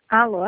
Alô?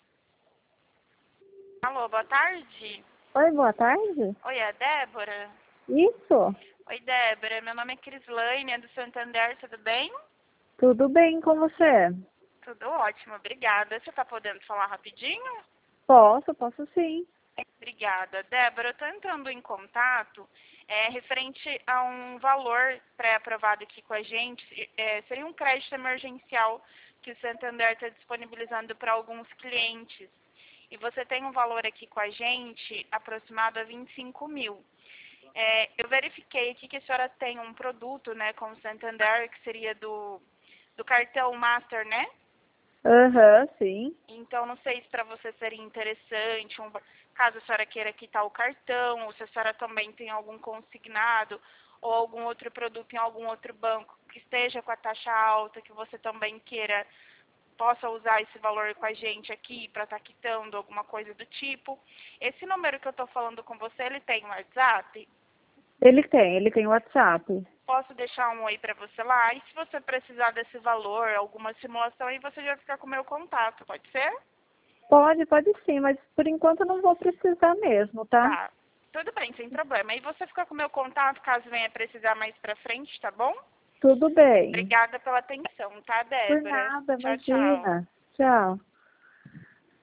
Alô, boa tarde. Oi, boa tarde. Oi, é a Débora? Isso, Oi, Débora. Meu nome é Crislaine, é do Santander, tudo bem? tudo bem com você? Tudo ótimo, obrigada. Você está podendo falar rapidinho? Posso sim. Obrigada. Débora, eu estou entrando em contato referente a um valor pré-aprovado aqui com a gente. Seria um crédito emergencial que o Santander está disponibilizando para alguns clientes. E você tem um valor aqui com a gente aproximado a 25 mil. Eu verifiquei aqui que a senhora tem um produto, né, com o Santander, que seria do cartão Master, né? Aham, sim. Então, não sei se para você seria interessante, caso a senhora queira quitar o cartão, ou se a senhora também tem algum consignado, ou algum outro produto em algum outro banco que esteja com a taxa alta, que você também possa usar esse valor com a gente aqui para estar quitando alguma coisa do tipo. Esse número que eu estou falando com você, ele tem um WhatsApp? Ele tem WhatsApp. Posso deixar um oi para você lá? E se você precisar desse valor, alguma simulação, aí você já fica com o meu contato, pode ser? Pode sim, mas por enquanto eu não vou precisar mesmo, tá? Tá. Tudo bem, sem problema. Aí você fica com o meu contato caso venha precisar mais pra frente, tá bom? Tudo bem. Obrigada pela atenção, tá, Por Débora? nada, Tchau, tchau. imagina. Tchau.